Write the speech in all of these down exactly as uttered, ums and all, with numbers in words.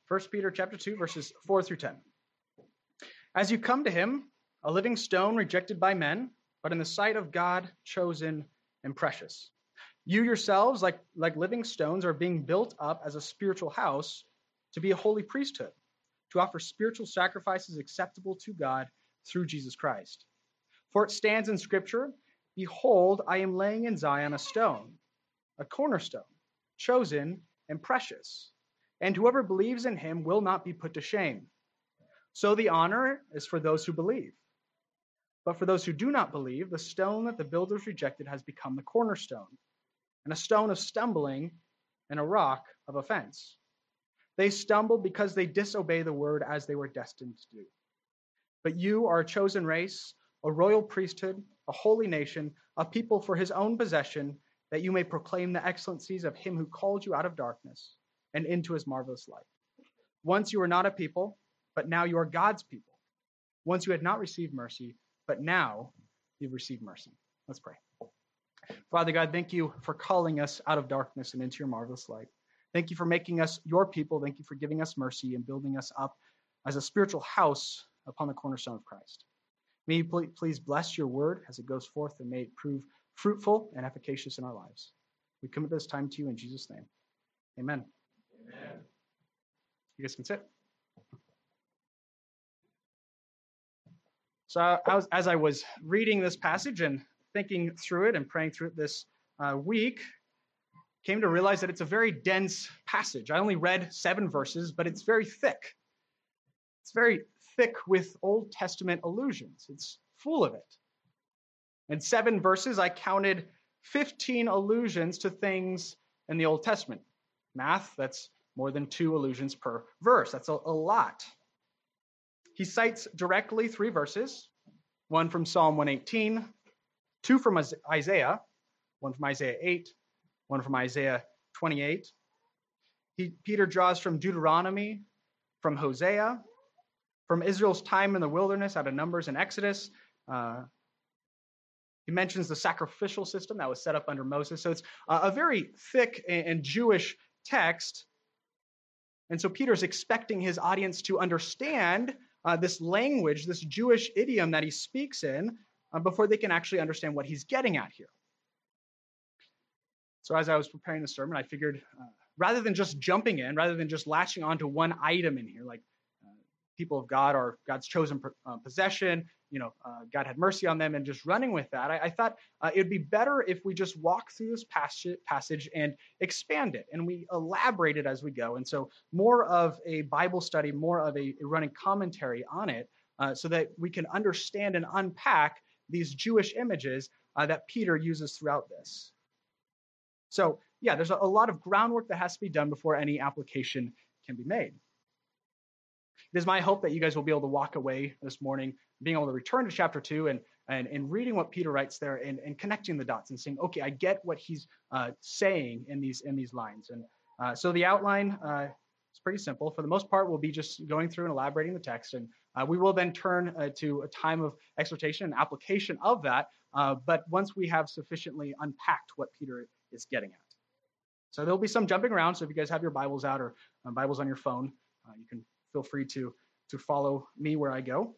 First Peter chapter two, verses four through ten. As you come to him, a living stone rejected by men, but in the sight of God, chosen and precious. You yourselves, like, like living stones, are being built up as a spiritual house to be a holy priesthood, to offer spiritual sacrifices acceptable to God through Jesus Christ. For it stands in Scripture, behold, I am laying in Zion a stone, a cornerstone, chosen and precious, and whoever believes in him will not be put to shame. So the honor is for those who believe. But for those who do not believe, the stone that the builders rejected has become the cornerstone, and a stone of stumbling and a rock of offense. They stumble because they disobey the word as they were destined to do. But you are a chosen race, a royal priesthood, a holy nation, a people for his own possession, that you may proclaim the excellencies of him who called you out of darkness and into his marvelous light. Once you were not a people, but now you are God's people. Once you had not received mercy, but now you've received mercy. Let's pray. Father God, thank you for calling us out of darkness and into your marvelous light. Thank you for making us your people. Thank you for giving us mercy and building us up as a spiritual house upon the cornerstone of Christ. May you please bless your word as it goes forth, and may it prove fruitful and efficacious in our lives. We commit this time to you in Jesus' name. Amen. Amen. You guys can sit. So I was, as I was reading this passage and thinking through it and praying through it this uh, week, came to realize that it's a very dense passage. I only read seven verses, but it's very thick. It's very thick with Old Testament allusions. It's full of it. In seven verses, I counted fifteen allusions to things in the Old Testament. Math, that's more than two allusions per verse. That's a, a lot. He cites directly three verses, one from Psalm one eighteen, two from Isaiah, one from Isaiah eight, one from Isaiah twenty-eight. He, Peter draws from Deuteronomy, from Hosea, from Israel's time in the wilderness out of Numbers and Exodus. Uh, he mentions the sacrificial system that was set up under Moses. So it's uh, a very thick and, and Jewish text. And so Peter's expecting his audience to understand uh, this language, this Jewish idiom that he speaks in, uh, before they can actually understand what he's getting at here. So as I was preparing the sermon, I figured uh, rather than just jumping in, rather than just latching onto one item in here, like uh, people of God are God's chosen uh, possession, you know, uh, God had mercy on them, and just running with that, I, I thought uh, it would be better if we just walk through this passage, passage and expand it, and we elaborate it as we go. And so more of a Bible study, more of a, a running commentary on it, uh, so that we can understand and unpack these Jewish images uh, that Peter uses throughout this. So, yeah, there's a, a lot of groundwork that has to be done before any application can be made. It is my hope that you guys will be able to walk away this morning, being able to return to chapter two and and, and reading what Peter writes there, and, and connecting the dots and saying, okay, I get what he's uh, saying in these in these lines. And uh, so the outline uh, is pretty simple. For the most part, we'll be just going through and elaborating the text, and uh, we will then turn uh, to a time of exhortation and application of that. Uh, but once we have sufficiently unpacked what Peter is getting at. So there'll be some jumping around. So if you guys have your Bibles out or uh, Bibles on your phone, uh, you can feel free to, to follow me where I go.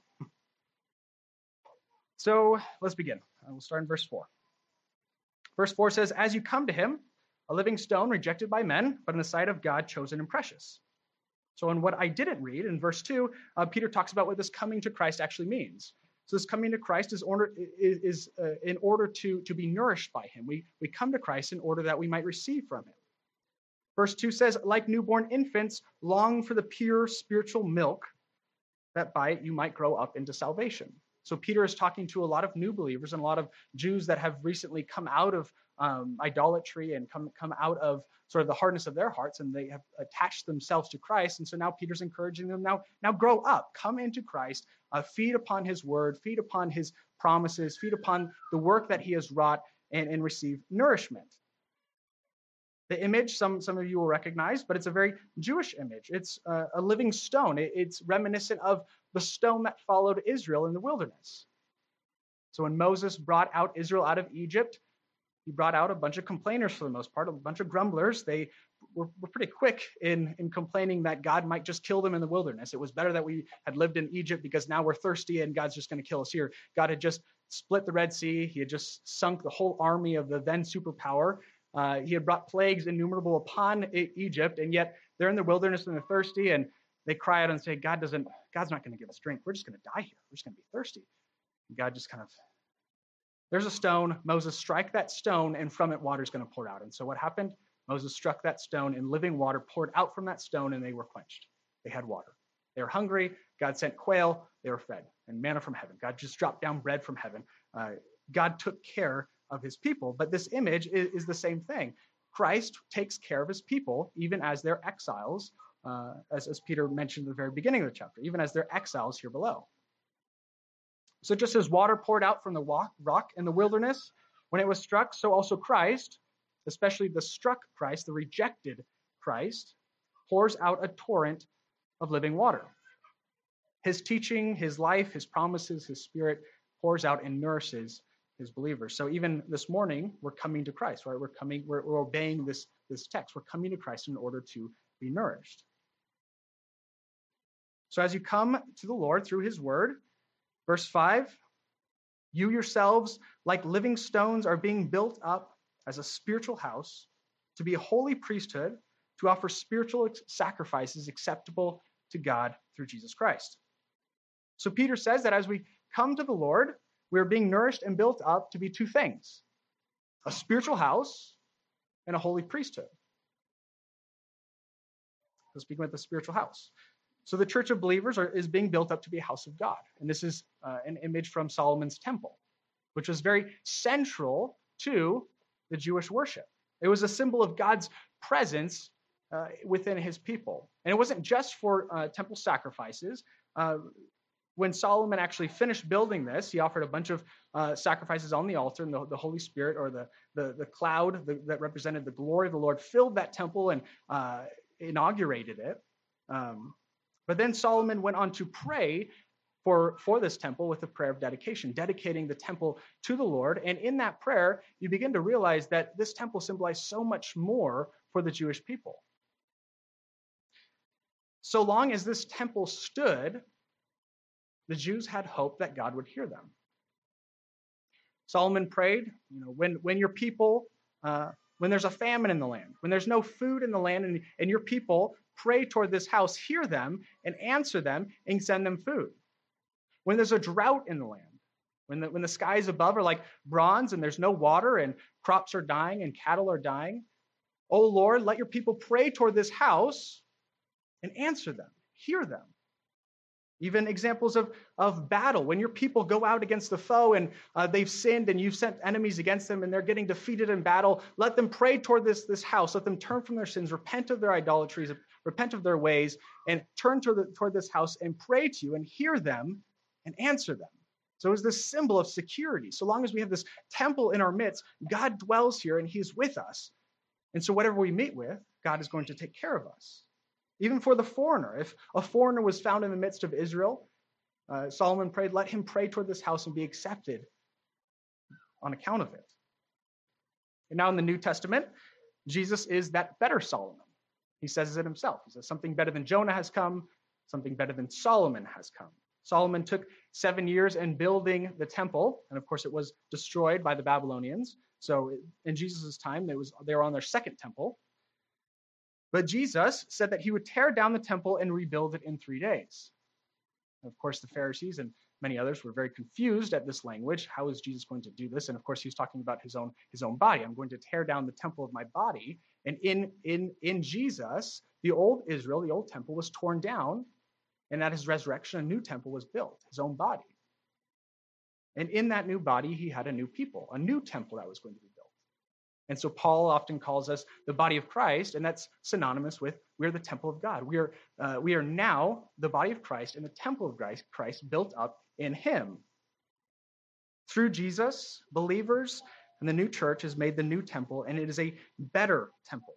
So let's begin. Uh, we'll start in verse four. Verse four says, as you come to him, a living stone rejected by men, but in the sight of God, chosen and precious. So in what I didn't read, in verse two, uh, Peter talks about what this coming to Christ actually means. So this coming to Christ is, order, is, is uh, in order to, to be nourished by him. We, we come to Christ in order that we might receive from him. Verse two says, like newborn infants, long for the pure spiritual milk, that by it you might grow up into salvation. So Peter is talking to a lot of new believers and a lot of Jews that have recently come out of um, idolatry and come, come out of sort of the hardness of their hearts, and they have attached themselves to Christ. And so now Peter's encouraging them, now, now grow up, come into Christ, uh, feed upon his word, feed upon his promises, feed upon the work that he has wrought, and, and receive nourishment. The image, some, some of you will recognize, but it's a very Jewish image. It's uh, a living stone. It, it's reminiscent of the stone that followed Israel in the wilderness. So when Moses brought out Israel out of Egypt, he brought out a bunch of complainers for the most part, a bunch of grumblers. They were, were pretty quick in, in complaining that God might just kill them in the wilderness. It was better that we had lived in Egypt because now we're thirsty and God's just going to kill us here. God had just split the Red Sea. He had just sunk the whole army of the then superpower. Uh, he had brought plagues innumerable upon e- Egypt, and yet they're in the wilderness and they're thirsty, and they cry out and say, God doesn't, God's not going to give us drink. We're just going to die here. We're just going to be thirsty. And God just kind of, there's a stone. Moses, strike that stone, and from it water's going to pour out. And so what happened? Moses struck that stone, and living water poured out from that stone, and they were quenched. They had water. They were hungry. God sent quail. They were fed. And manna from heaven. God just dropped down bread from heaven. Uh, God took care of his people. But this image is, is the same thing. Christ takes care of his people, even as they're exiles, uh, as, as Peter mentioned at the very beginning of the chapter, even as they're exiles here below. So just as water poured out from the rock in the wilderness when it was struck, so also Christ, especially the struck Christ, the rejected Christ, pours out a torrent of living water. His teaching, his life, his promises, his spirit pours out and nourishes his believers. So even this morning, we're coming to Christ, right? We're coming, we're, we're obeying this, this text. We're coming to Christ in order to be nourished. So as you come to the Lord through his word, verse five, you yourselves, like living stones, are being built up as a spiritual house to be a holy priesthood, to offer spiritual sacrifices acceptable to God through Jesus Christ. So Peter says that as we come to the Lord, we are being nourished and built up to be two things: a spiritual house and a holy priesthood. So speaking about the spiritual house. So the church of believers are, is being built up to be a house of God. And this is uh, an image from Solomon's temple, which was very central to the Jewish worship. It was a symbol of God's presence uh, within his people. And it wasn't just for uh, temple sacrifices. Uh, when Solomon actually finished building this, he offered a bunch of uh, sacrifices on the altar, and the, the Holy Spirit, or the, the, the cloud the, that represented the glory of the Lord, filled that temple and uh, inaugurated it. Um, but then Solomon went on to pray for, for this temple with a prayer of dedication, dedicating the temple to the Lord. And in that prayer, you begin to realize that this temple symbolized so much more for the Jewish people. So long as this temple stood, the Jews had hope that God would hear them. Solomon prayed, you know, when, when your people, uh, when there's a famine in the land, when there's no food in the land, and, and your people pray toward this house, hear them and answer them and send them food. When there's a drought in the land, when the, when the skies above are like bronze and there's no water and crops are dying and cattle are dying, oh Lord, let your people pray toward this house and answer them, hear them. Even examples of, of battle, when your people go out against the foe and uh, they've sinned and you've sent enemies against them and they're getting defeated in battle, let them pray toward this, this house. Let them turn from their sins, repent of their idolatries, repent of their ways, and turn toward, the, toward this house and pray to you and hear them and answer them. So it was this symbol of security. So long as we have this temple in our midst, God dwells here and he's with us. And so whatever we meet with, God is going to take care of us. Even for the foreigner, if a foreigner was found in the midst of Israel, uh, Solomon prayed, let him pray toward this house and be accepted on account of it. And now in the New Testament, Jesus is that better Solomon. He says it himself. He says something better than Jonah has come, something better than Solomon has come. Solomon took seven years in building the temple, and of course it was destroyed by the Babylonians. So in Jesus' time, they, was, they were on their second temple. But Jesus said that he would tear down the temple and rebuild it in three days. And of course, the Pharisees and many others were very confused at this language. How is Jesus going to do this? And of course, he was talking about his own, his own body. I'm going to tear down the temple of my body. And in, in, in Jesus, the old Israel, the old temple was torn down. And at his resurrection, a new temple was built, his own body. And in that new body, he had a new people, a new temple that was going to be built. And so Paul often calls us the body of Christ, and that's synonymous with we're the temple of God. We are, uh, we are now the body of Christ and the temple of Christ, Christ built up in him. Through Jesus, believers and the new church has made the new temple, and it is a better temple.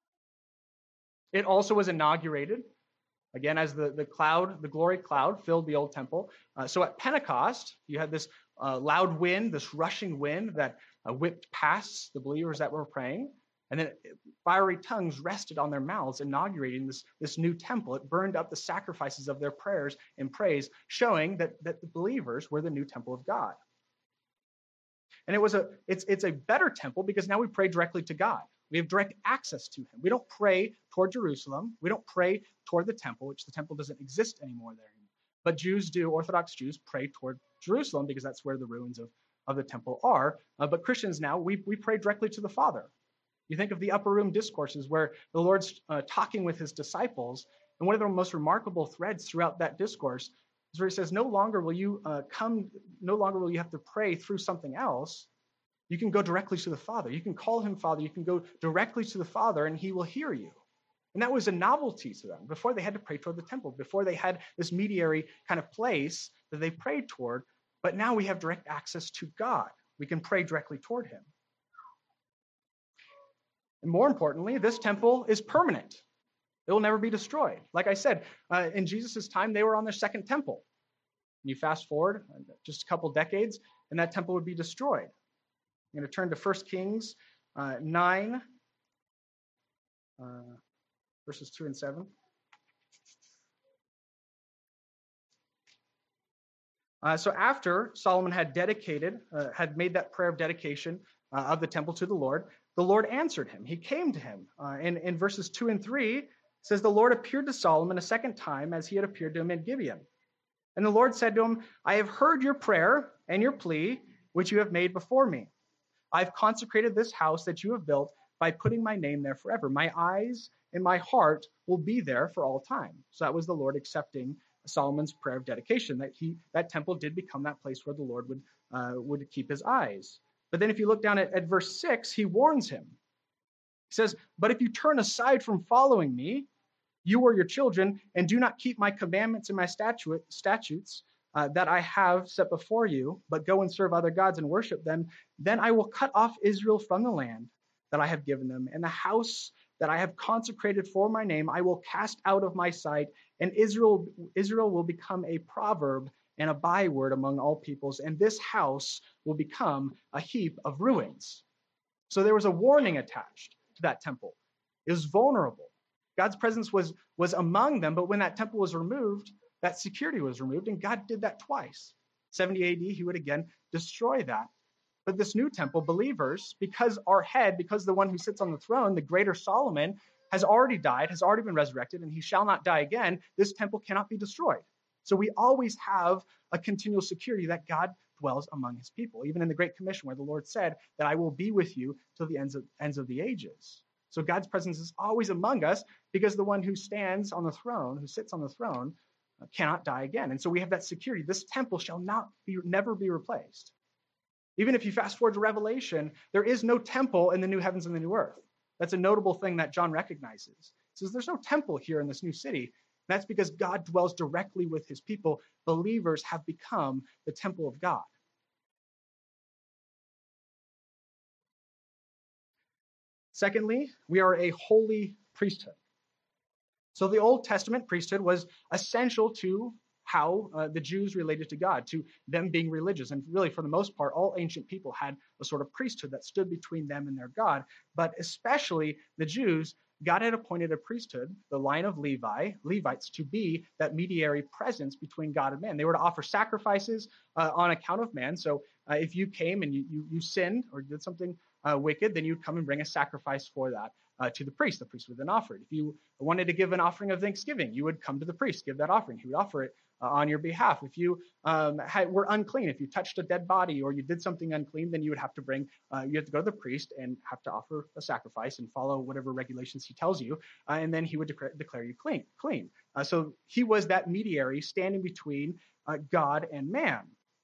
It also was inaugurated, again, as the, the cloud, the glory cloud filled the old temple. Uh, so at Pentecost, you had this uh, loud wind, this rushing wind that uh, whipped past the believers that were praying. And then fiery tongues rested on their mouths, inaugurating this, this new temple. It burned up the sacrifices of their prayers and praise, showing that, that the believers were the new temple of God. And it was a it's it's a better temple because now we pray directly to God. We have direct access to him. We don't pray toward Jerusalem. We don't pray toward the temple, which the temple doesn't exist anymore there. But Jews do, Orthodox Jews pray toward Jerusalem because that's where the ruins of, of the temple are. Uh, but Christians now, we, we pray directly to the Father. You think of the upper room discourses where the Lord's uh, talking with his disciples, and one of the most remarkable threads throughout that discourse is where he says, no longer will you uh, come, no longer will you have to pray through something else. You can go directly to the Father. You can call him Father. You can go directly to the Father, and he will hear you. And that was a novelty to them. Before they had to pray toward the temple, before they had this mediary kind of place that they prayed toward, but now we have direct access to God. We can pray directly toward him. And more importantly, this temple is permanent. It will never be destroyed. Like I said, uh, in Jesus' time, they were on their second temple. And you fast forward just a couple decades, and that temple would be destroyed. I'm going to turn to First Kings uh, nine, uh, verses two and seven. Uh, so after Solomon had dedicated, uh, had made that prayer of dedication uh, of the temple to the Lord, the Lord answered him. He came to him. Uh, in, in verses two and three, it says, the Lord appeared to Solomon a second time as he had appeared to him at Gibeon. And the Lord said to him, I have heard your prayer and your plea, which you have made before me. I've consecrated this house that you have built by putting my name there forever. My eyes and my heart will be there for all time. So that was the Lord accepting Solomon's prayer of dedication, that he that temple did become that place where the Lord would uh, would keep his eyes. But then if you look down at, at verse six, he warns him. He says, but if you turn aside from following me, you or your children, and do not keep my commandments and my statute, statutes uh, that I have set before you, but go and serve other gods and worship them, then I will cut off Israel from the land that I have given them, and the house that I have consecrated for my name I will cast out of my sight, and Israel, Israel will become a proverb and a byword among all peoples, and this house will become a heap of ruins. So there was a warning attached to that temple. It was vulnerable. God's presence was, was among them, but when that temple was removed, that security was removed, and God did that twice. seventy A D, he would again destroy that. But this new temple, believers, because our head, because the one who sits on the throne, the greater Solomon, has already died, has already been resurrected, and he shall not die again, this temple cannot be destroyed. So we always have a continual security that God dwells among his people, even in the Great Commission where the Lord said that I will be with you till the ends of, ends of the ages. So God's presence is always among us because the one who stands on the throne, who sits on the throne, uh, cannot die again. And so we have that security. This temple shall not be, never be replaced. Even if you fast forward to Revelation, there is no temple in the new heavens and the new earth. That's a notable thing that John recognizes. He says there's no temple here in this new city. That's because God dwells directly with his people. Believers have become the temple of God. Secondly, we are a holy priesthood. So the Old Testament priesthood was essential to how uh, the Jews related to God, to them being religious. And really, for the most part, all ancient people had a sort of priesthood that stood between them and their God. But especially the Jews, God had appointed a priesthood, the line of Levi, Levites, to be that mediary presence between God and man. They were to offer sacrifices uh, on account of man. So uh, if you came and you, you, you sinned or did something uh, wicked, then you'd come and bring a sacrifice for that uh, to the priest. The priest would then offer it. If you wanted to give an offering of thanksgiving, you would come to the priest, give that offering. He would offer it uh, on your behalf. If you um, had, were unclean, if you touched a dead body or you did something unclean, then you would have to bring, uh, you have to go to the priest and have to offer a sacrifice and follow whatever regulations he tells you, uh, and then he would declare, declare you clean. clean. Uh, so he was that mediary standing between uh, God and man.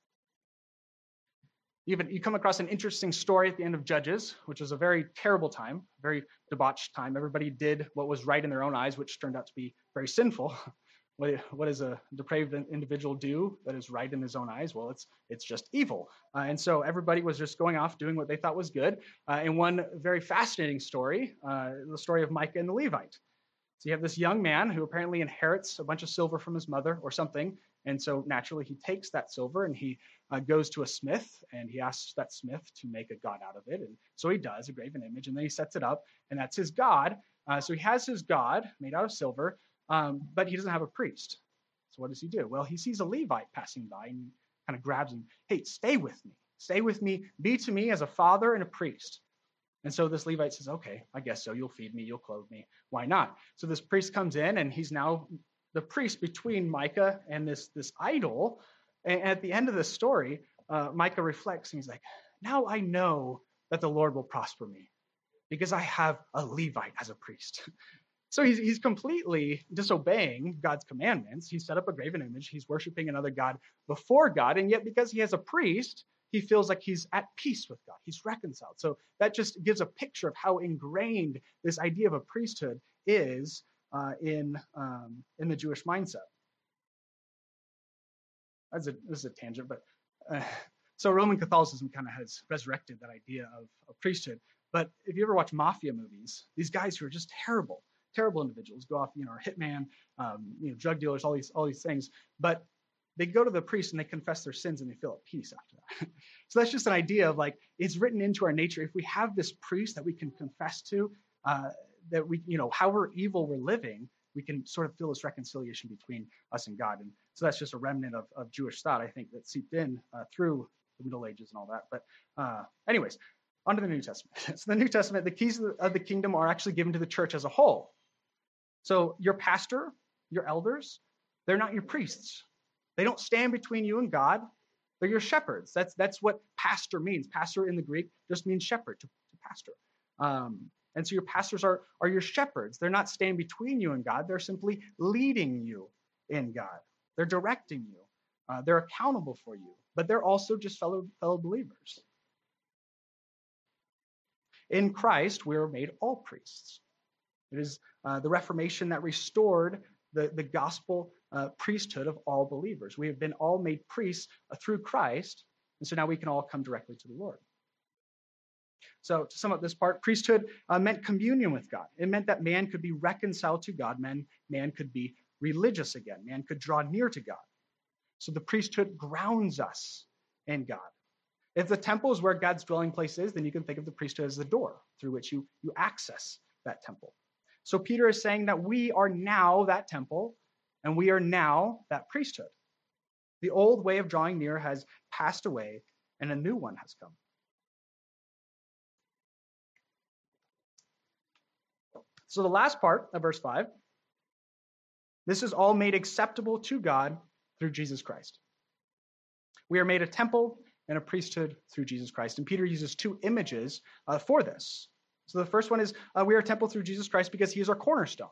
Even you come across an interesting story at the end of Judges, which was a very terrible time, very debauched time. Everybody did what was right in their own eyes, which turned out to be very sinful. What, what does a depraved individual do that is right in his own eyes? Well, it's it's just evil. Uh, and so everybody was just going off doing what they thought was good. Uh, and one very fascinating story, uh, the story of Micah and the Levite. So you have this young man who apparently inherits a bunch of silver from his mother or something, And so naturally, he takes that silver and he uh, goes to a smith and he asks that smith to make a god out of it. And so he does, a graven image, and then he sets it up, and that's his god. Uh, so he has his god made out of silver, um, but he doesn't have a priest. So what does he do? Well, he sees a Levite passing by and kind of grabs him. Hey, stay with me. Stay with me. Be to me as a father and a priest. And so this Levite says, okay, I guess so. You'll feed me. You'll clothe me. Why not? So this priest comes in, and he's now the priest between Micah and this, this idol. And at the end of the story, uh, Micah reflects, and he's like, now I know that the Lord will prosper me because I have a Levite as a priest. So he's, he's completely disobeying God's commandments. He set up a graven image. He's worshiping another god before God. And yet because he has a priest, he feels like he's at peace with God. He's reconciled. So that just gives a picture of how ingrained this idea of a priesthood is uh, in, um, in the Jewish mindset. That's a, this is a tangent, but uh, so Roman Catholicism kind of has resurrected that idea of, of priesthood. But if you ever watch mafia movies, these guys who are just terrible, terrible individuals go off, you know, are hitman, um, you know, drug dealers, all these, all these things. But they go to the priest and they confess their sins and they feel at peace after that. So that's just an idea of like, it's written into our nature. If we have this priest that we can confess to, uh, that we, you know, however evil we're living, we can sort of feel this reconciliation between us and God. And so that's just a remnant of, of Jewish thought, I think, that seeped in uh, through the Middle Ages and all that. But uh, anyways, on to the New Testament. So the New Testament, the keys of the, of the kingdom are actually given to the church as a whole. So your pastor, your elders, they're not your priests. They don't stand between you and God. They're your shepherds. That's that's what pastor means. Pastor in the Greek just means shepherd, to, to pastor. Um, and so your pastors are, are your shepherds. They're not standing between you and God. They're simply leading you in God. They're directing you. Uh, they're accountable for you. But they're also just fellow, fellow believers. In Christ, we are made all priests. It is uh, the Reformation that restored the, the gospel uh, priesthood of all believers. We have been all made priests uh, through Christ, and so now we can all come directly to the Lord. So to sum up this part, priesthood uh, meant communion with God. It meant that man could be reconciled to God. Man, man could be religious again. Man could draw near to God. So the priesthood grounds us in God. If the temple is where God's dwelling place is, then you can think of the priesthood as the door through which you, you access that temple. So Peter is saying that we are now that temple, and we are now that priesthood. The old way of drawing near has passed away, and a new one has come. So the last part of verse five, this is all made acceptable to God through Jesus Christ. We are made a temple and a priesthood through Jesus Christ. And Peter uses two images uh, for this. So the first one is uh, we are a temple through Jesus Christ because he is our cornerstone.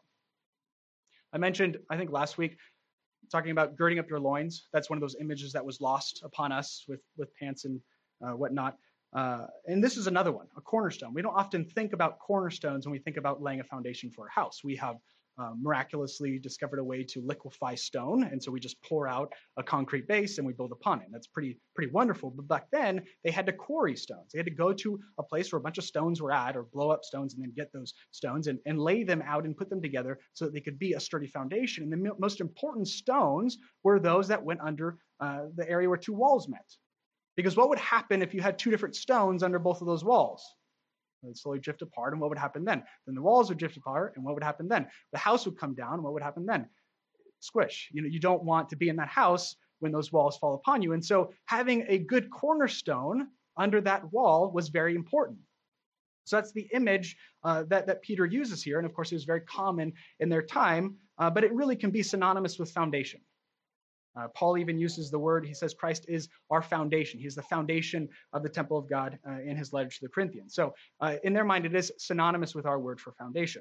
I mentioned, I think last week, talking about girding up your loins. That's one of those images that was lost upon us with, with pants and uh, whatnot. Uh, and this is another one, a cornerstone. We don't often think about cornerstones when we think about laying a foundation for a house. We have uh, miraculously discovered a way to liquefy stone, and so we just pour out a concrete base and we build upon it. And that's pretty pretty wonderful. But back then, they had to quarry stones. They had to go to a place where a bunch of stones were at, or blow up stones and then get those stones and, and lay them out and put them together so that they could be a sturdy foundation. And the most important stones were those that went under uh, the area where two walls met. Because what would happen if you had two different stones under both of those walls? They'd slowly drift apart, and what would happen then? Then the walls would drift apart, and what would happen then? The house would come down, and what would happen then? Squish. You know, you don't want to be in that house when those walls fall upon you. And so having a good cornerstone under that wall was very important. So that's the image uh, that, that Peter uses here. And of course, it was very common in their time, uh, but it really can be synonymous with foundation. Uh, Paul even uses the word, he says Christ is our foundation. He's the foundation of the temple of God uh, in his letter to the Corinthians. So uh, in their mind, it is synonymous with our word for foundation.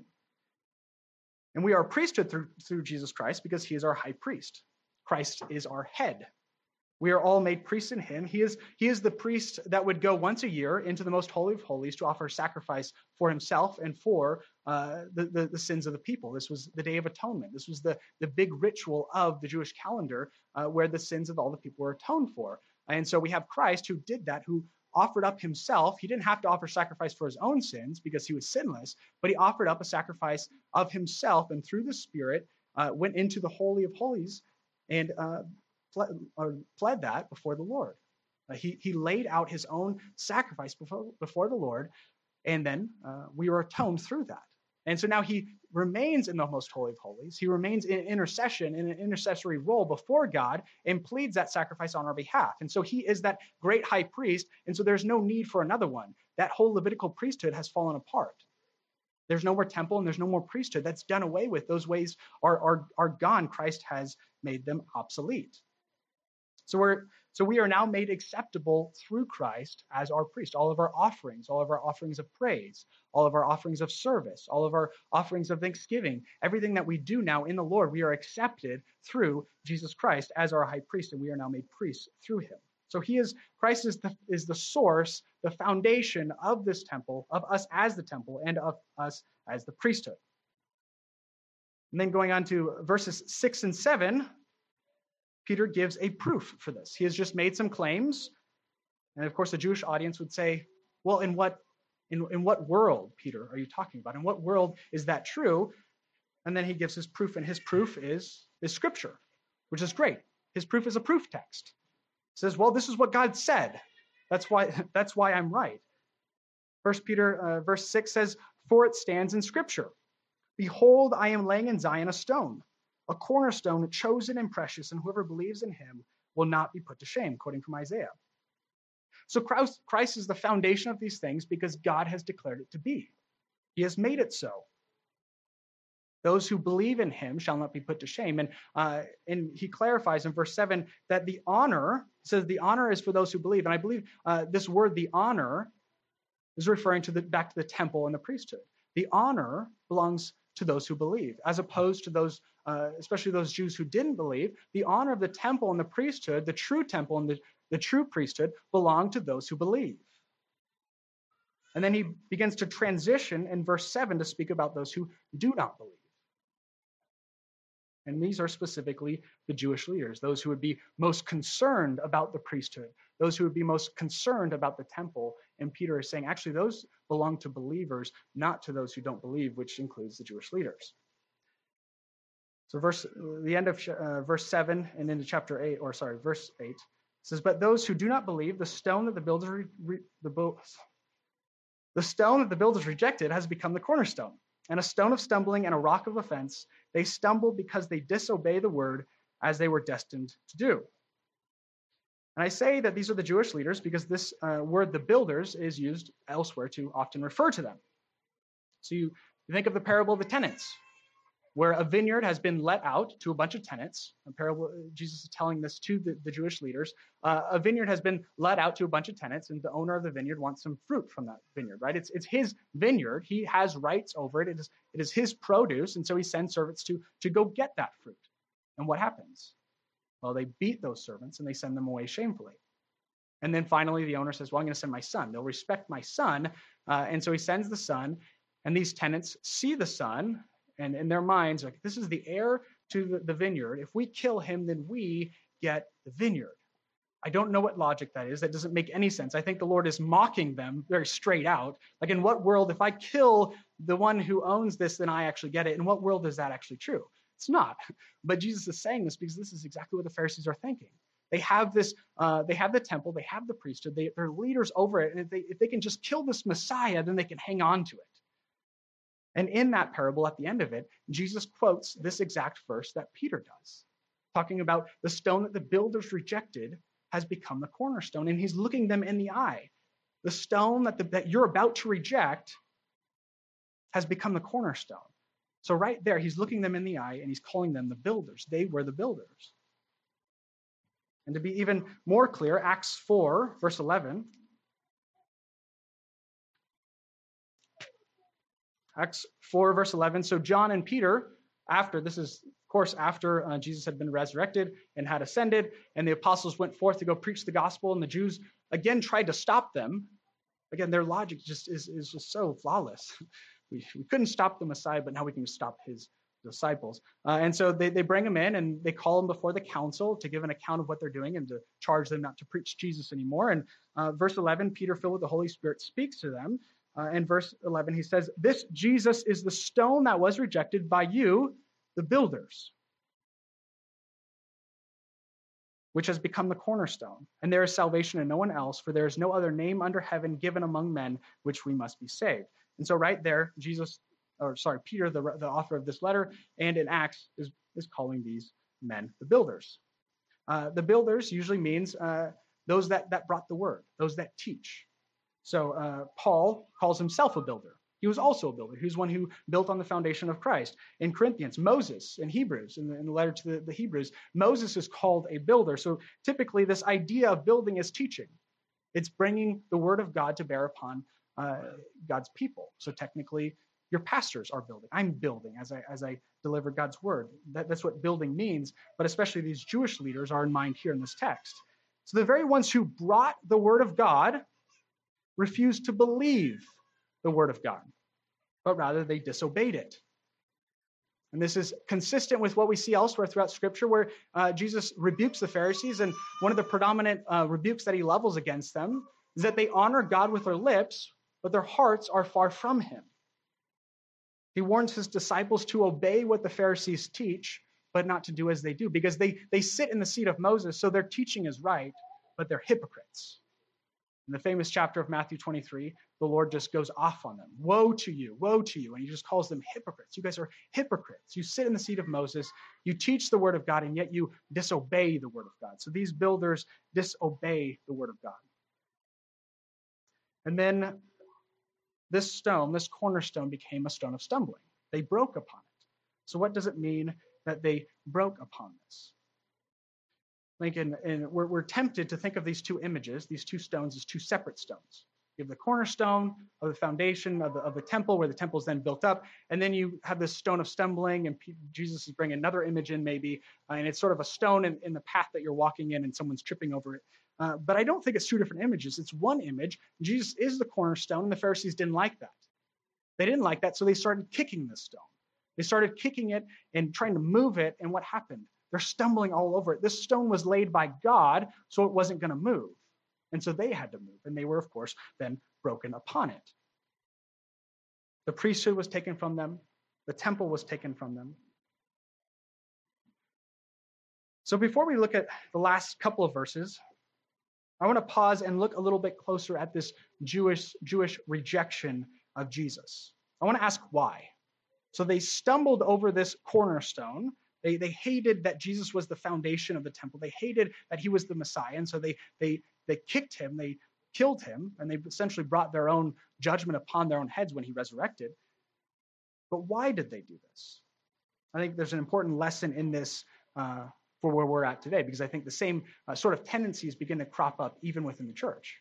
And we are a priesthood through, through Jesus Christ because he is our high priest. Christ is our head. We are all made priests in him. He is, he is the priest that would go once a year into the most holy of holies to offer sacrifice for himself and for uh, the, the, the sins of the people. This was the Day of Atonement. This was the, the big ritual of the Jewish calendar uh, where the sins of all the people were atoned for. And so we have Christ who did that, who offered up himself. He didn't have to offer sacrifice for his own sins because he was sinless, but he offered up a sacrifice of himself, and through the Spirit uh, went into the Holy of Holies and uh, fled, or fled that before the Lord. Uh, he, he laid out his own sacrifice before, before the Lord, and then uh, we were atoned through that. And so now he remains in the most holy of holies. He remains in intercession, in an intercessory role before God, and pleads that sacrifice on our behalf. And so he is that great high priest, and so there's no need for another one. That whole Levitical priesthood has fallen apart. There's no more temple and there's no more priesthood. That's done away with. Those ways are, are, are gone. Christ has made them obsolete. So we're so we are now made acceptable through Christ as our priest. All of our offerings, all of our offerings of praise, all of our offerings of service, all of our offerings of thanksgiving, everything that we do now in the Lord, we are accepted through Jesus Christ as our high priest, and we are now made priests through him. So he is Christ is the is the source, the foundation of this temple, of us as the temple, and of us as the priesthood. And then going on to verses six and seven, Peter gives a proof for this. He has just made some claims. And of course, the Jewish audience would say, well, in what, in, in what world, Peter, are you talking about? In what world is that true? And then he gives his proof, and his proof is, is Scripture, which is great. His proof is a proof text. It says, well, this is what God said. That's why, that's why I'm right. First Peter uh, verse six says, for it stands in Scripture. Behold, I am laying in Zion a stone, a cornerstone chosen and precious, and whoever believes in him will not be put to shame, quoting from Isaiah. So Christ, Christ is the foundation of these things because God has declared it to be. He has made it so. Those who believe in him shall not be put to shame. And, uh, and he clarifies in verse seven that the honor, says the honor is for those who believe. And I believe uh, this word, the honor, is referring to the back to the temple and the priesthood. The honor belongs to those who believe, as opposed to those, uh, especially those Jews who didn't believe. The honor of the temple and the priesthood, the true temple and the, the true priesthood, belong to those who believe. And then he begins to transition in verse seven to speak about those who do not believe. And these are specifically the Jewish leaders, those who would be most concerned about the priesthood, those who would be most concerned about the temple. And Peter is saying, actually, those belong to believers, not to those who don't believe, which includes the Jewish leaders. So verse, the end of uh, verse seven and into chapter eight, or sorry, verse eight, says, but those who do not believe, the stone that the builders, re, re, the, the stone that the builders rejected has become the cornerstone, and a stone of stumbling and a rock of offense. They stumble because they disobey the word as they were destined to do. And I say that these are the Jewish leaders because this uh, word, the builders, is used elsewhere to often refer to them. So you, you think of the parable of the tenants, where a vineyard has been let out to a bunch of tenants. A parable, Jesus is telling this to the, the Jewish leaders. Uh, a vineyard has been let out to a bunch of tenants, and the owner of the vineyard wants some fruit from that vineyard, right? It's, it's his vineyard. He has rights over it. It is, it is his produce, and so he sends servants to, to go get that fruit. And what happens? Well, they beat those servants, and they send them away shamefully. And then finally, the owner says, well, I'm going to send my son. They'll respect my son. Uh, and so he sends the son, and these tenants see the son, and in their minds, like, this is the heir to the, the vineyard. If we kill him, then we get the vineyard. I don't know what logic that is. That doesn't make any sense. I think the Lord is mocking them very straight out. Like, in what world, if I kill the one who owns this, then I actually get it? In what world is that actually true? It's not. But Jesus is saying this because this is exactly what the Pharisees are thinking. They have this, uh, they have the temple, they have the priesthood, they, they're leaders over it. And if they, if they can just kill this Messiah, then they can hang on to it. And in that parable, at the end of it, Jesus quotes this exact verse that Peter does, talking about the stone that the builders rejected has become the cornerstone. And he's looking them in the eye. The stone that, the, that you're about to reject has become the cornerstone. So right there, he's looking them in the eye and he's calling them the builders. They were the builders. And to be even more clear, Acts four, verse eleven, Acts four, verse eleven. So John and Peter, after, this is, of course, after uh, Jesus had been resurrected and had ascended, and the apostles went forth to go preach the gospel, and the Jews again tried to stop them. Again, their logic just is, is just so flawless. We, we couldn't stop the Messiah, but now we can stop his disciples. Uh, and so they, they bring him in, and they call him before the council to give an account of what they're doing and to charge them not to preach Jesus anymore. And uh, verse eleven, Peter, filled with the Holy Spirit, speaks to them. Uh, in verse eleven, he says, this Jesus is the stone that was rejected by you, the builders, which has become the cornerstone. And there is salvation in no one else, for there is no other name under heaven given among men which we must be saved. And so right there, Jesus, or sorry, Peter, the, the author of this letter, and in Acts, is, is calling these men the builders. Uh, the builders usually means uh, those that, that brought the word, those that teach. So uh, Paul calls himself a builder. He was also a builder. He was one who built on the foundation of Christ. In Corinthians, Moses, in Hebrews, in the, in the letter to the, the Hebrews, Moses is called a builder. So typically this idea of building is teaching. It's bringing the word of God to bear upon uh, God's people. So technically, your pastors are building. I'm building as I as I deliver God's word. That, that's what building means, but especially these Jewish leaders are in mind here in this text. So the very ones who brought the word of God refused to believe the word of God, but rather they disobeyed it. And this is consistent with what we see elsewhere throughout Scripture, where uh, Jesus rebukes the Pharisees, and one of the predominant uh, rebukes that he levels against them is that they honor God with their lips, but their hearts are far from him. He warns his disciples to obey what the Pharisees teach, but not to do as they do, because they, they sit in the seat of Moses, so their teaching is right, but they're hypocrites. In the famous chapter of Matthew twenty-three, the Lord just goes off on them. Woe to you, woe to you. And he just calls them hypocrites. You guys are hypocrites. You sit in the seat of Moses, you teach the word of God, and yet you disobey the word of God. So these builders disobey the word of God. And then this stone, this cornerstone, became a stone of stumbling. They broke upon it. So what does it mean that they broke upon this? Like in, in, we're, we're tempted to think of these two images, these two stones, as two separate stones. You have the cornerstone of the foundation of the, of the temple, where the temple is then built up, and then you have this stone of stumbling, and P- Jesus is bringing another image in maybe, uh, and it's sort of a stone in, in the path that you're walking in, and someone's tripping over it. Uh, but I don't think it's two different images. It's one image. Jesus is the cornerstone, and the Pharisees didn't like that. They didn't like that, so they started kicking this stone. They started kicking it and trying to move it, and what happened? They're stumbling all over it. This stone was laid by God, so it wasn't going to move. And so they had to move, and they were, of course, then broken upon it. The priesthood was taken from them. The temple was taken from them. So before we look at the last couple of verses, I want to pause and look a little bit closer at this Jewish, Jewish rejection of Jesus. I want to ask why. So they stumbled over this cornerstone. They, they hated that Jesus was the foundation of the temple. They hated that he was the Messiah. And so they, they, they kicked him, they killed him, and they essentially brought their own judgment upon their own heads when he resurrected. But why did they do this? I think there's an important lesson in this uh, for where we're at today, because I think the same uh, sort of tendencies begin to crop up even within the church.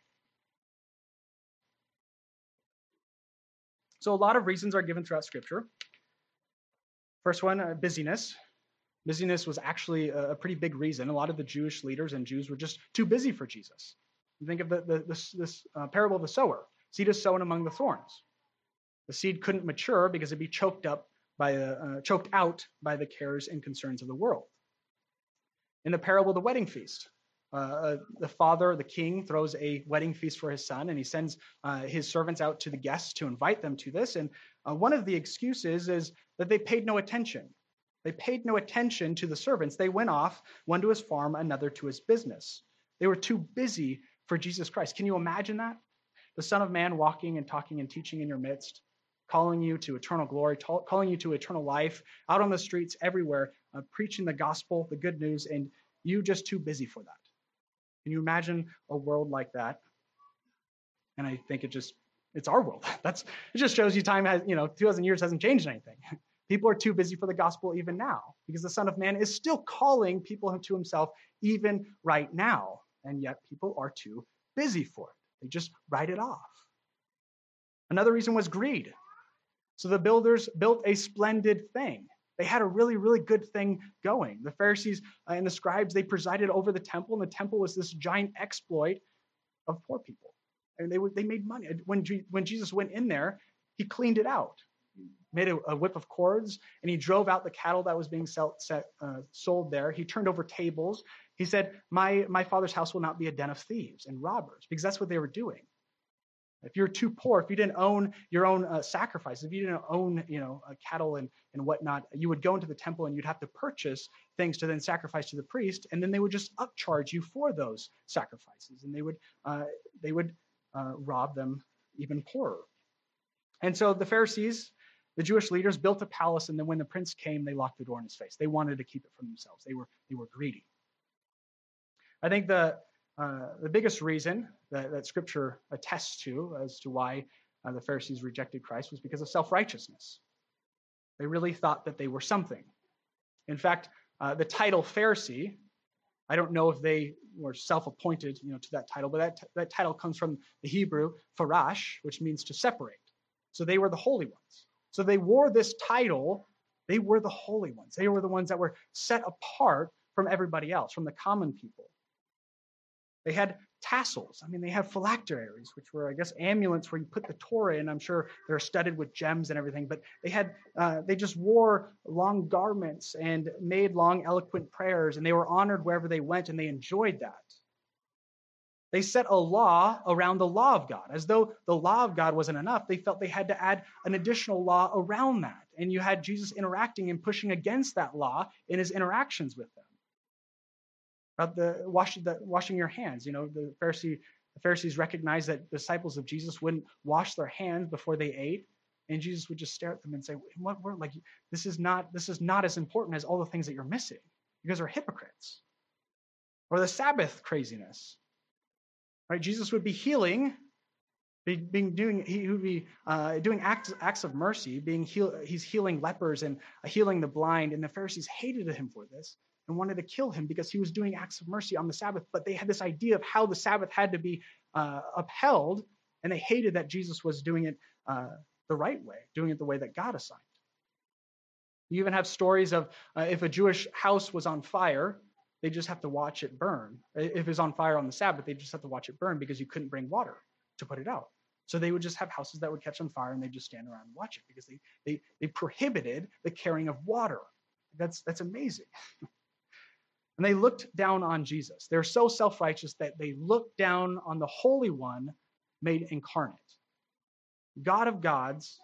So a lot of reasons are given throughout Scripture. First one, uh, busyness. Busyness was actually a pretty big reason. A lot of the Jewish leaders and Jews were just too busy for Jesus. You think of the, the, this, this uh, parable of the sower. Seed is sown among the thorns. The seed couldn't mature because it'd be choked up by the, uh, choked out by the cares and concerns of the world. In the parable of the wedding feast, uh, the father, the king, throws a wedding feast for his son, and he sends uh, his servants out to the guests to invite them to this. And uh, one of the excuses is that they paid no attention. They paid no attention to the servants. They went off, one to his farm, another to his business. They were too busy for Jesus Christ. Can you imagine that? The Son of Man walking and talking and teaching in your midst, calling you to eternal glory, t- calling you to eternal life, out on the streets everywhere, uh, preaching the gospel, the good news, and you just too busy for that. Can you imagine a world like that? And I think it just, it's our world. That's, it just shows you time has, you know, two thousand years hasn't changed anything. People are too busy for the gospel even now, because the Son of Man is still calling people to himself even right now. And yet people are too busy for it. They just write it off. Another reason was greed. So the builders built a splendid thing. They had a really, really good thing going. The Pharisees and the scribes, they presided over the temple, and the temple was this giant exploit of poor people. And they, they made money. When, when Jesus went in there, he cleaned it out. Made a, a whip of cords, and he drove out the cattle that was being sell, set, uh, sold there. He turned over tables. He said, my, my father's house will not be a den of thieves and robbers, because that's what they were doing. If you're too poor, if you didn't own your own uh, sacrifice, if you didn't own, you know, uh, cattle and, and whatnot, you would go into the temple and you'd have to purchase things to then sacrifice to the priest, and then they would just upcharge you for those sacrifices, and they would uh, they would uh, rob them even poorer. And so the Pharisees, the Jewish leaders, built a palace, and then when the prince came, they locked the door in his face. They wanted to keep it for themselves. They were they were greedy. I think the uh, the biggest reason that, that Scripture attests to as to why uh, the Pharisees rejected Christ was because of self-righteousness. They really thought that they were something. In fact, uh, the title Pharisee, I don't know if they were self-appointed, you know, to that title, but that t- that title comes from the Hebrew farash, which means to separate. So they were the holy ones. So they wore this title. They were the holy ones. They were the ones that were set apart from everybody else, from the common people. They had tassels. I mean, they had phylacteries, which were, I guess, amulets where you put the Torah in. I'm sure they're studded with gems and everything. But they had, uh, they just wore long garments and made long, eloquent prayers, and they were honored wherever they went, and they enjoyed that. They set a law around the law of God. As though the law of God wasn't enough, they felt they had to add an additional law around that. And you had Jesus interacting and pushing against that law in his interactions with them. About the, wash, the washing your hands. You know, the Pharisee, the Pharisees recognized that disciples of Jesus wouldn't wash their hands before they ate, and Jesus would just stare at them and say, "What? We're like, this is not this is not as important as all the things that you're missing. You guys are hypocrites." Or the Sabbath craziness. Right? Jesus would be healing, be, being doing he would be uh, doing acts acts of mercy, being heal, he's healing lepers and uh, healing the blind, and the Pharisees hated him for this and wanted to kill him because he was doing acts of mercy on the Sabbath. But they had this idea of how the Sabbath had to be uh, upheld, and they hated that Jesus was doing it uh, the right way, doing it the way that God assigned. You even have stories of uh, if a Jewish house was on fire, they just have to watch it burn. If it was on fire on the Sabbath, they just have to watch it burn because you couldn't bring water to put it out. So they would just have houses that would catch on fire, and they just stand around and watch it because they they they prohibited the carrying of water. That's that's amazing. And they looked down on Jesus. They're so self-righteous that they looked down on the Holy One made incarnate. God of gods,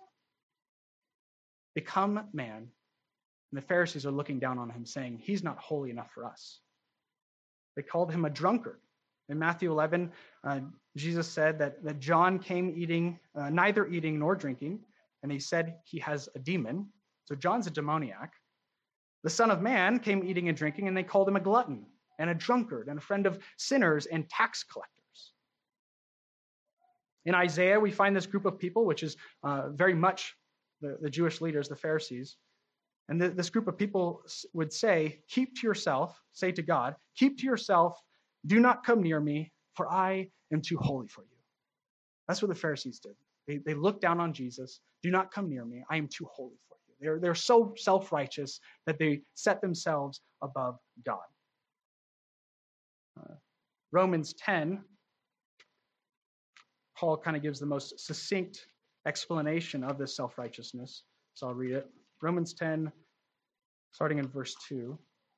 become man. And the Pharisees are looking down on him, saying, he's not holy enough for us. They called him a drunkard. In Matthew eleven, uh, Jesus said that, that John came eating, uh, neither eating nor drinking, and he said he has a demon. So John's a demoniac. The Son of Man came eating and drinking, and they called him a glutton and a drunkard and a friend of sinners and tax collectors. In Isaiah, we find this group of people, which is uh, very much the, the Jewish leaders, the Pharisees. And th- this group of people would say, keep to yourself, say to God, keep to yourself, do not come near me, for I am too holy for you. That's what the Pharisees did. They, they looked down on Jesus, do not come near me, I am too holy for you. They're, they're so self-righteous that they set themselves above God. Uh, Romans ten, Paul kind of gives the most succinct explanation of this self-righteousness. So I'll read it. Romans ten, starting in verse two.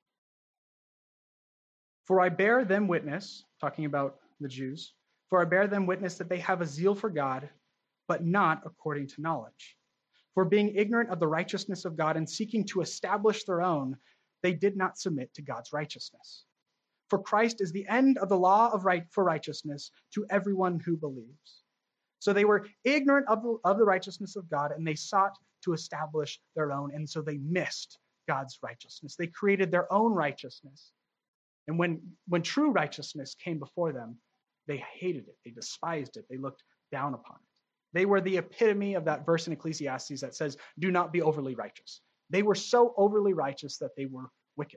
For I bear them witness, talking about the Jews, for I bear them witness that they have a zeal for God, but not according to knowledge. For being ignorant of the righteousness of God and seeking to establish their own, they did not submit to God's righteousness. For Christ is the end of the law of right for righteousness to everyone who believes. So they were ignorant of the, of the righteousness of God, and they sought to establish their own, and so they missed God's righteousness. They created their own righteousness. And when, when true righteousness came before them, they hated it, they despised it, they looked down upon it. They were the epitome of that verse in Ecclesiastes that says, do not be overly righteous. They were so overly righteous that they were wicked.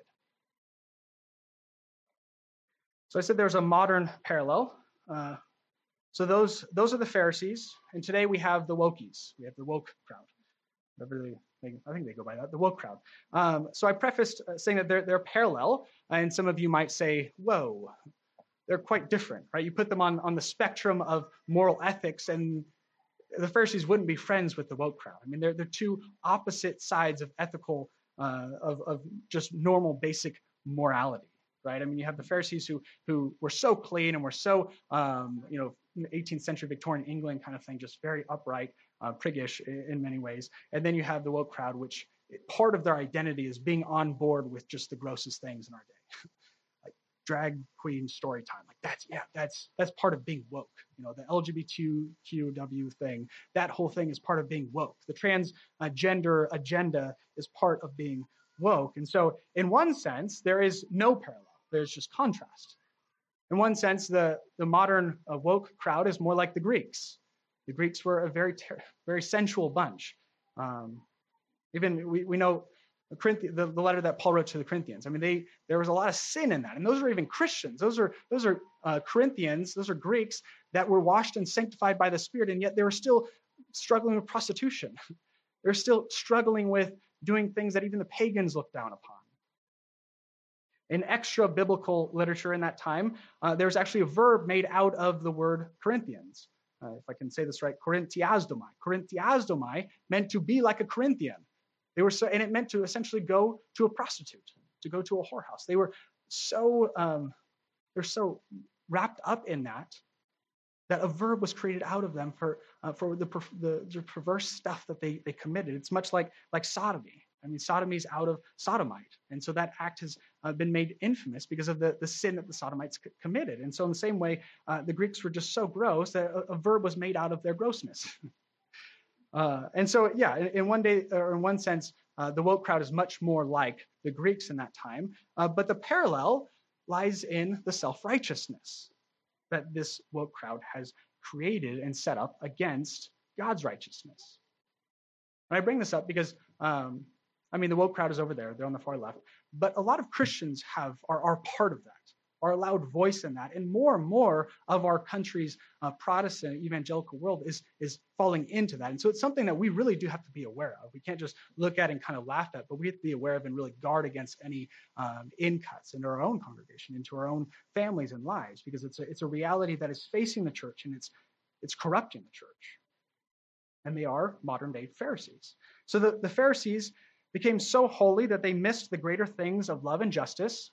So I said there's a modern parallel. Uh, so those those are the Pharisees, and today we have the wokies. We have the woke crowd. Whatever they, they, I think they go by that, the woke crowd. Um, so I prefaced uh, saying that they're they're parallel, and some of you might say, whoa, they're quite different, right? You put them on on the spectrum of moral ethics, and the Pharisees wouldn't be friends with the woke crowd. I mean, they're they're two opposite sides of ethical, uh, of of just normal basic morality. right? I mean, you have the Pharisees who who were so clean and were so, um, you know, eighteenth century Victorian England kind of thing, just very upright, uh, priggish in, in many ways. And then you have the woke crowd, which part of their identity is being on board with just the grossest things in our day. Like drag queen story time. Like that's, yeah, that's that's part of being woke. You know, the L G B T Q W thing, that whole thing is part of being woke. The transgender uh, agenda is part of being woke. And so in one sense, there is no parallel. There's just contrast. In one sense, the, the modern uh, woke crowd is more like the Greeks. The Greeks were a very, ter- very sensual bunch. Um, even we, we know the, the, the letter that Paul wrote to the Corinthians. I mean, they there was a lot of sin in that. And those are even Christians. Those are those are uh, Corinthians. Those are Greeks that were washed and sanctified by the Spirit, and yet they were still struggling with prostitution. They're still struggling with doing things that even the pagans looked down upon. In extra biblical literature in that time, uh, there's actually a verb made out of the word Corinthians. Uh, if I can say this right, Korinthiasdomai. Korinthiasdomai meant to be like a Corinthian. They were so, and it meant to essentially go to a prostitute, to go to a whorehouse. They were so, um, they're so wrapped up in that that a verb was created out of them for uh, for the, the the perverse stuff that they they committed. It's much like like sodomy. I mean, sodomy is out of sodomite. And so that act has uh, been made infamous because of the, the sin that the sodomites c- committed. And so in the same way, uh, the Greeks were just so gross that a, a verb was made out of their grossness. uh, and so, yeah, in, in one day, or in one sense, uh, the woke crowd is much more like the Greeks in that time. Uh, but the parallel lies in the self-righteousness that this woke crowd has created and set up against God's righteousness. And I bring this up because um, I mean, the woke crowd is over there. They're on the far left. But a lot of Christians have are, are part of that, are allowed voice in that. And more and more of our country's uh, Protestant evangelical world is, is falling into that. And so it's something that we really do have to be aware of. We can't just look at and kind of laugh at, but we have to be aware of and really guard against any um, in-cuts into our own congregation, into our own families and lives, because it's a, it's a reality that is facing the church, and it's it's corrupting the church. And they are modern-day Pharisees. So the, the Pharisees became so holy that they missed the greater things of love and justice,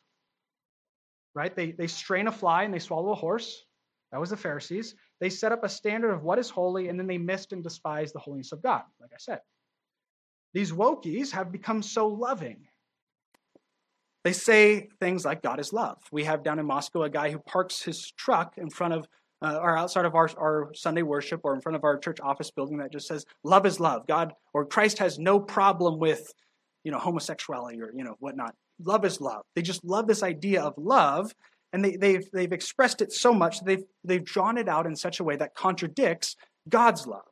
right? They, they strain a fly and they swallow a horse. That was the Pharisees. They set up a standard of what is holy, and then they missed and despised the holiness of God, like I said. These wokies have become so loving. They say things like God is love. We have down in Moscow a guy who parks his truck in front of Uh, or outside of our, our Sunday worship, or in front of our church office building, that just says, love is love. God or Christ has no problem with, you know, homosexuality or, you know, whatnot. Love is love. They just love this idea of love, and they, they've they've expressed it so much that they've they've drawn it out in such a way that contradicts God's love.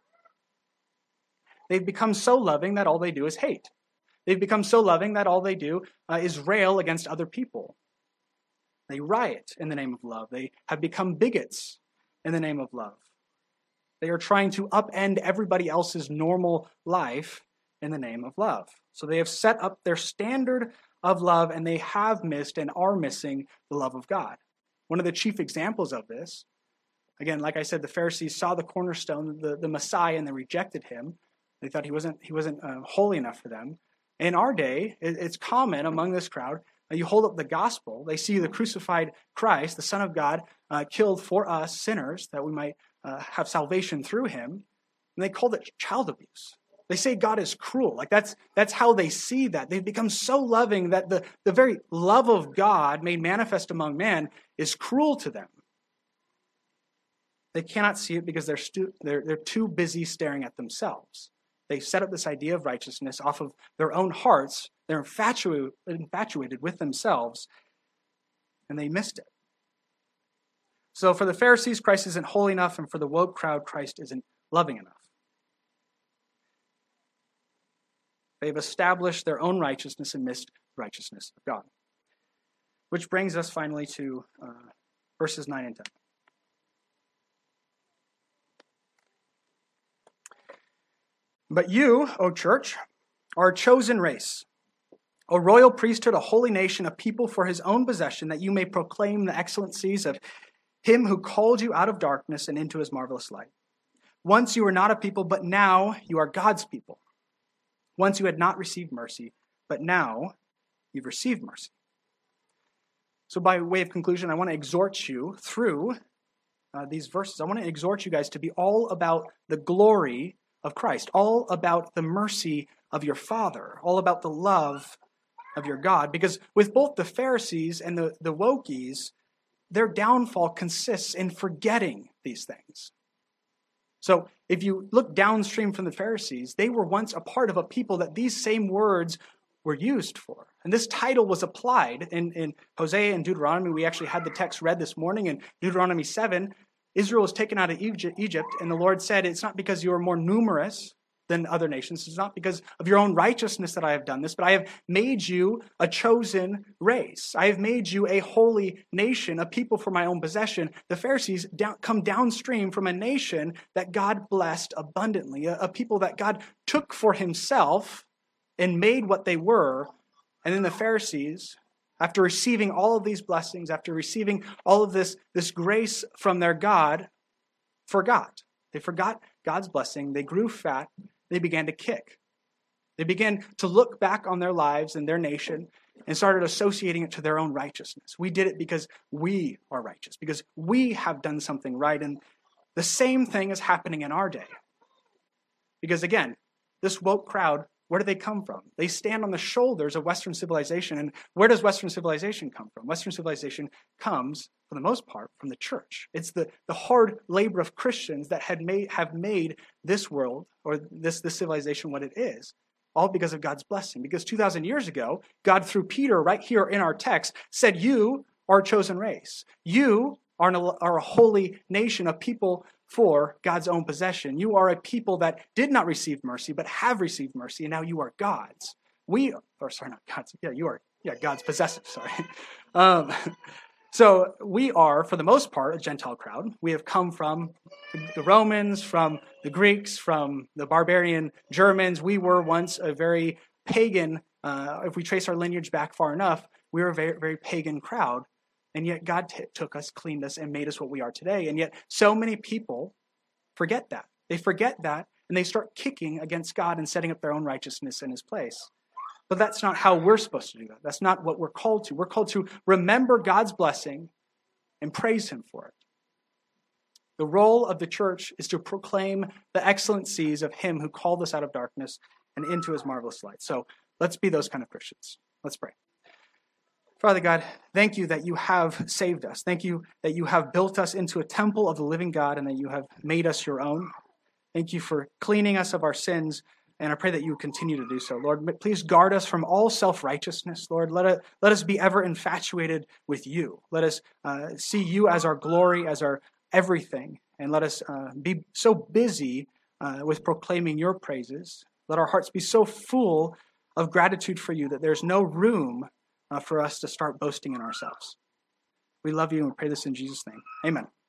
They've become so loving that all they do is hate. They've become so loving that all they do uh, is rail against other people. They riot in the name of love. They have become bigots in the name of love. They are trying to upend everybody else's normal life in the name of love. So they have set up their standard of love, and they have missed and are missing the love of God. One of the chief examples of this, again, like I said, the Pharisees saw the cornerstone, the, the Messiah, and they rejected him. They thought he wasn't, he wasn't uh, holy enough for them. In our day, it, it's common among this crowd, uh, you hold up the gospel, they see the crucified Christ, the Son of God, uh, killed for us sinners, that we might uh, have salvation through him, and they called it child abuse. They say God is cruel. Like that's that's how they see that. They've become so loving that the, the very love of God made manifest among men is cruel to them. They cannot see it because they're, stu- they're, they're too busy staring at themselves. They set up this idea of righteousness off of their own hearts. They're infatu- infatuated with themselves, and they missed it. So for the Pharisees, Christ isn't holy enough, and for the woke crowd, Christ isn't loving enough. They've established their own righteousness and missed the righteousness of God. Which brings us finally to uh, verses nine and ten. But you, O church, are a chosen race, a royal priesthood, a holy nation, a people for his own possession, that you may proclaim the excellencies of him who called you out of darkness and into his marvelous light. Once you were not a people, but now you are God's people. Once you had not received mercy, but now you've received mercy. So by way of conclusion, I want to exhort you through uh, these verses. I want to exhort you guys to be all about the glory of Christ, all about the mercy of your Father, all about the love of your God. Because with both the Pharisees and the, the Wokies, their downfall consists in forgetting these things. So if you look downstream from the Pharisees, they were once a part of a people that these same words were used for. And this title was applied in, in Hosea and Deuteronomy. We actually had the text read this morning in Deuteronomy seven. Israel was taken out of Egypt, and the Lord said, it's not because you are more numerous than other nations. It's not because of your own righteousness that I have done this, but I have made you a chosen race. I have made you a holy nation, a people for my own possession. The Pharisees down, come downstream from a nation that God blessed abundantly, a, a people that God took for himself and made what they were. And then the Pharisees, after receiving all of these blessings, after receiving all of this, this grace from their God, forgot. They forgot God's blessing. They grew fat. They began to kick. They began to look back on their lives and their nation and started associating it to their own righteousness. We did it because we are righteous, because we have done something right. And the same thing is happening in our day. Because again, this woke crowd, where do they come from? They stand on the shoulders of Western civilization. And where does Western civilization come from? Western civilization comes, for the most part, from the church. It's the, the hard labor of Christians that had made, have made this world, or this, this civilization, what it is, all because of God's blessing. Because two thousand years ago, God, through Peter, right here in our text, said, you are a chosen race. You are, an, are a holy nation, a people for God's own possession. You are a people that did not receive mercy, but have received mercy, and now you are God's. We, or sorry, not God's. Yeah, you are, yeah, God's possessive, sorry. Um, so we are, for the most part, a Gentile crowd. We have come from the Romans, from the Greeks, from the barbarian Germans. We were once a very pagan, uh, if we trace our lineage back far enough, we were a very, very pagan crowd. And yet God t- took us, cleaned us, and made us what we are today. And yet so many people forget that. They forget that, and they start kicking against God and setting up their own righteousness in his place. But that's not how we're supposed to do that. That's not what we're called to. We're called to remember God's blessing and praise him for it. The role of the church is to proclaim the excellencies of him who called us out of darkness and into his marvelous light. So let's be those kind of Christians. Let's pray. Father God, thank you that you have saved us. Thank you that you have built us into a temple of the living God and that you have made us your own. Thank you for cleaning us of our sins, and I pray that you will continue to do so. Lord, please guard us from all self-righteousness. Lord, let, it, let us be ever infatuated with you. Let us uh, see you as our glory, as our everything, and let us uh, be so busy uh, with proclaiming your praises. Let our hearts be so full of gratitude for you that there's no room Uh, for us to start boasting in ourselves. We love you and we pray this in Jesus' name. Amen.